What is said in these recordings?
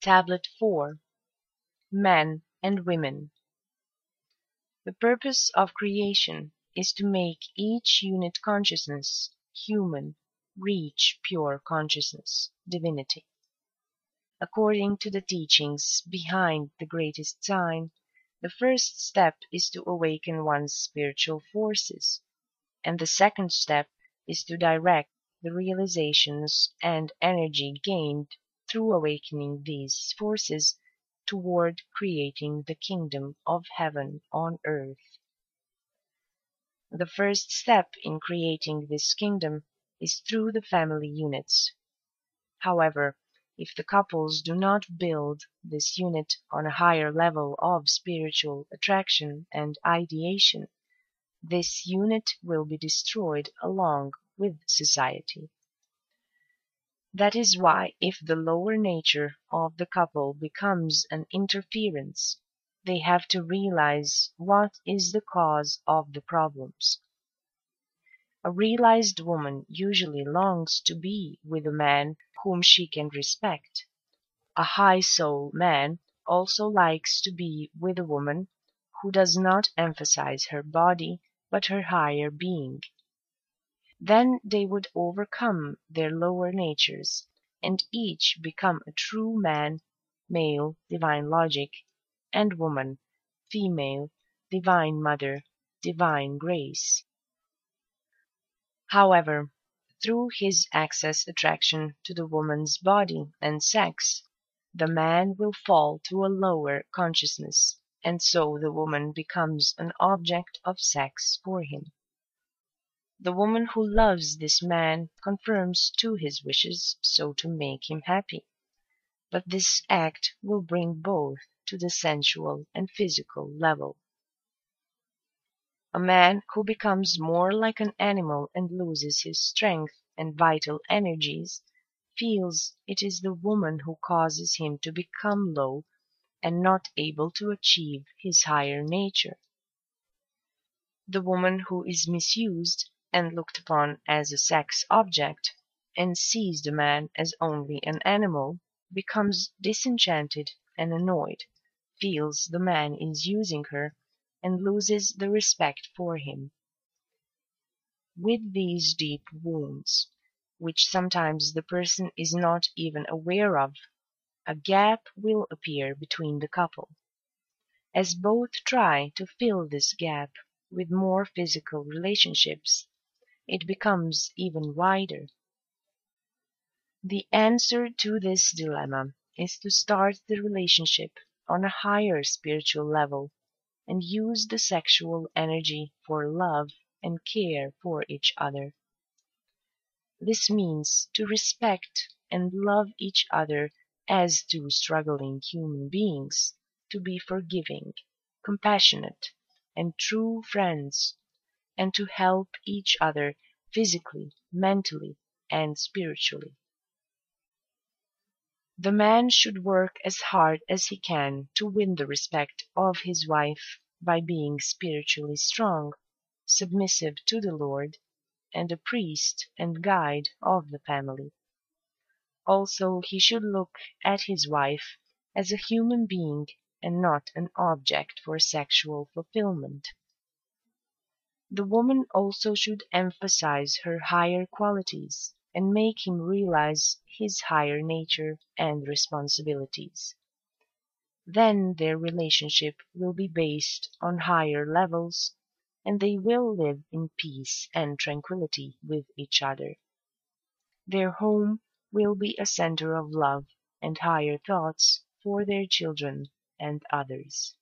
Tablet 4. Men and Women. The purpose of creation is to make each unit consciousness, human, reach pure consciousness, divinity. According to the teachings behind the greatest sign, the first step is to awaken one's spiritual forces, and the second step is to direct the realizations and energy gained through awakening these forces toward creating the kingdom of heaven on earth. The first step in creating this kingdom is through the family units. However, if the couples do not build this unit on a higher level of spiritual attraction and ideation, this unit will be destroyed along with society. That is why if the lower nature of the couple becomes an interference, they have to realize what is the cause of the problems. A realized woman usually longs to be with a man whom she can respect. A high soul man also likes to be with a woman who does not emphasize her body but her higher being. Then they would overcome their lower natures and each become a true man, male, divine logic, and woman, female, divine mother, divine grace. However, through his excess attraction to the woman's body and sex, the man will fall to a lower consciousness, and so the woman becomes an object of sex for him. The woman who loves this man conforms to his wishes so to make him happy, but this act will bring both to the sensual and physical level. A man who becomes more like an animal and loses his strength and vital energies feels it is the woman who causes him to become low and not able to achieve his higher nature. The woman who is misused and looked upon as a sex object, and sees the man as only an animal, becomes disenchanted and annoyed, feels the man is using her, and loses the respect for him. With these deep wounds, which sometimes the person is not even aware of, a gap will appear between the couple. As both try to fill this gap with more physical relationships, it becomes even wider. The answer to this dilemma is to start the relationship on a higher spiritual level and use the sexual energy for love and care for each other. This means to respect and love each other as two struggling human beings, to be forgiving, compassionate, and true friends, and to help each other physically, mentally, and spiritually. The man should work as hard as he can to win the respect of his wife by being spiritually strong, submissive to the Lord, and a priest and guide of the family. Also, he should look at his wife as a human being and not an object for sexual fulfillment. The woman also should emphasize her higher qualities and make him realize his higher nature and responsibilities. Then their relationship will be based on higher levels, and they will live in peace and tranquility with each other. Their home will be a center of love and higher thoughts for their children and others.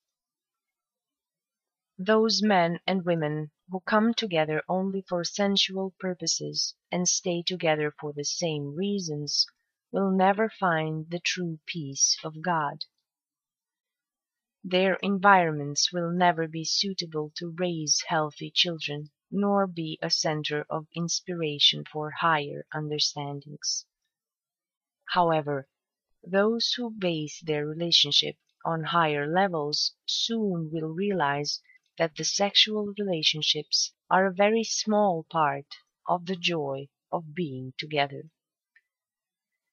Those men and women who come together only for sensual purposes and stay together for the same reasons will never find the true peace of God. Their environments will never be suitable to raise healthy children, nor be a center of inspiration for higher understandings. However, those who base their relationship on higher levels soon will realize that the sexual relationships are a very small part of the joy of being together.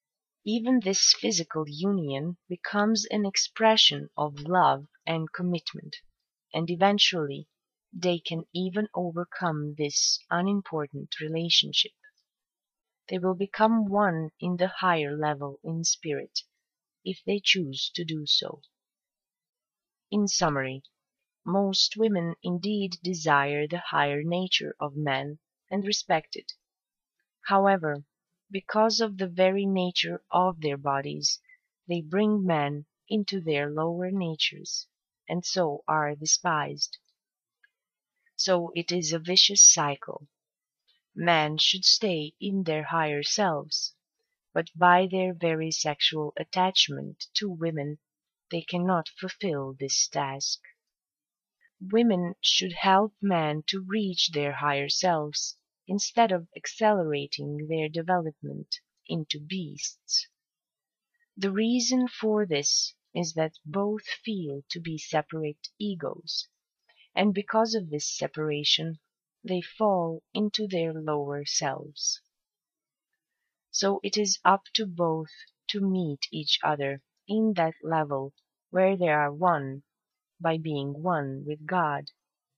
Even this physical union becomes an expression of love and commitment, and eventually they can even overcome this unimportant relationship. They will become one in the higher level in spirit, if they choose to do so. In summary, most women indeed desire the higher nature of man and respect it. However, because of the very nature of their bodies, they bring man into their lower natures, and so are despised. So it is a vicious cycle. Men should stay in their higher selves, but by their very sexual attachment to women they cannot fulfill this task. Women should help men to reach their higher selves, instead of accelerating their development into beasts. The reason for this is that both feel to be separate egos, and because of this separation they fall into their lower selves. So it is up to both to meet each other in that level where they are one by being one with God.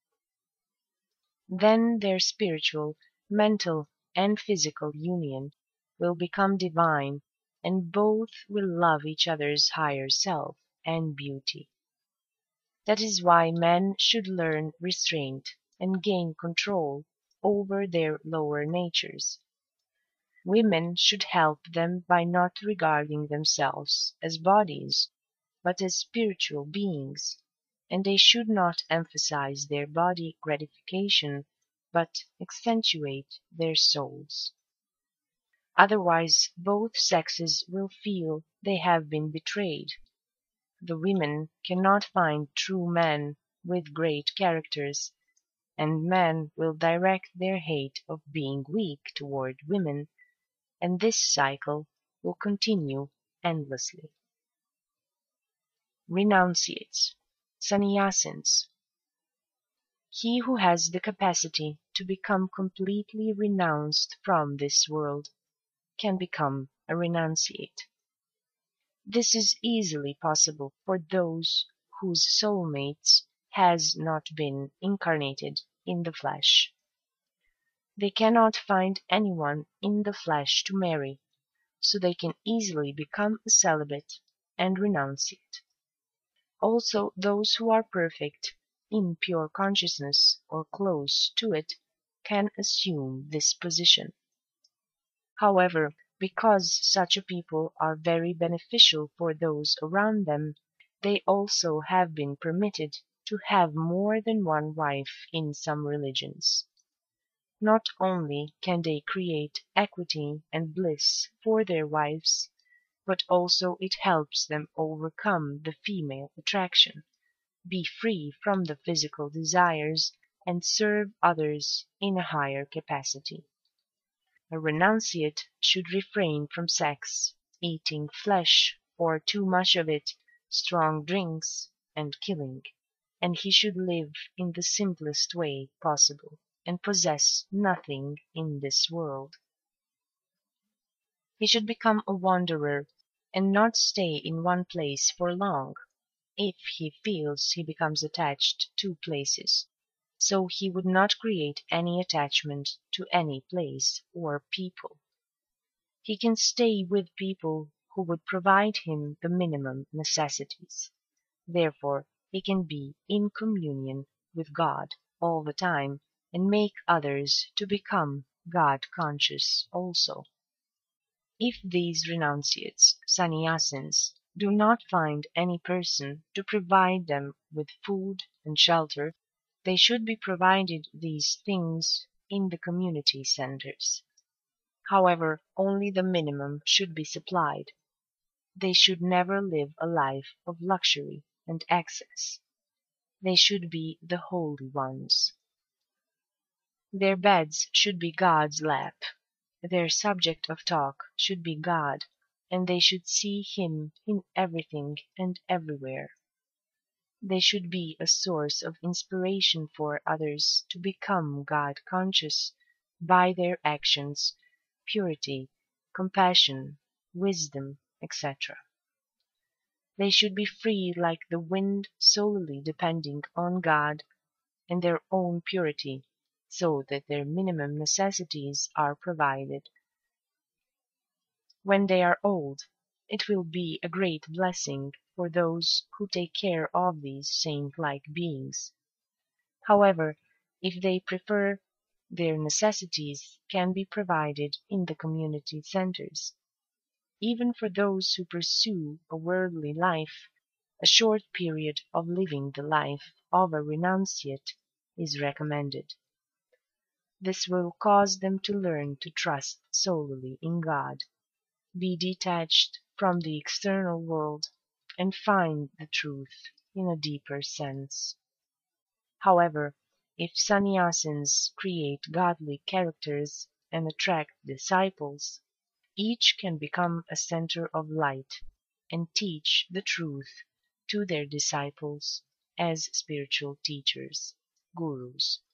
Then their spiritual, mental, and physical union will become divine, and both will love each other's higher self and beauty. That is why men should learn restraint and gain control over their lower natures. Women should help them by not regarding themselves as bodies, but as spiritual beings, and they should not emphasize their body gratification, but accentuate their souls. Otherwise both sexes will feel they have been betrayed. The women cannot find true men with great characters, and men will direct their hate of being weak toward women, and this cycle will continue endlessly. Renunciates, sannyasins. He who has the capacity to become completely renounced from this world can become a renunciate. This is easily possible for those whose soulmates has not been incarnated in the flesh. They cannot find anyone in the flesh to marry, so they can easily become a celibate and renunciate. Also those who are perfect in pure consciousness or close to it can assume this position. However, because such a people are very beneficial for those around them, they also have been permitted to have more than one wife in some religions. Not only can they create equity and bliss for their wives, but also it helps them overcome the female attraction, be free from the physical desires, and serve others in a higher capacity. A renunciate should refrain from sex, eating flesh or too much of it, strong drinks, and killing, and he should live in the simplest way possible, and possess nothing in this world. He should become a wanderer, and not stay in one place for long, if he feels he becomes attached to places, so he would not create any attachment to any place or people. He can stay with people who would provide him the minimum necessities. Therefore he can be in communion with God all the time, and make others to become God-conscious also. If these renunciates, sannyasins, do not find any person to provide them with food and shelter, they should be provided these things in the community centers. However, only the minimum should be supplied. They should never live a life of luxury and excess. They should be the holy ones. Their beds should be God's lap. Their subject of talk should be God, and they should see Him in everything and everywhere. They should be a source of inspiration for others to become God-conscious by their actions, purity, compassion, wisdom, etc. They should be free like the wind, solely depending on God and their own purity, so that their minimum necessities are provided. When they are old, it will be a great blessing for those who take care of these saint-like beings. However, if they prefer, their necessities can be provided in the community centers. Even for those who pursue a worldly life, a short period of living the life of a renunciate is recommended. This will cause them to learn to trust solely in God, be detached from the external world, and find the truth in a deeper sense. However, if sannyasins create godly characters and attract disciples, each can become a center of light and teach the truth to their disciples as spiritual teachers, gurus.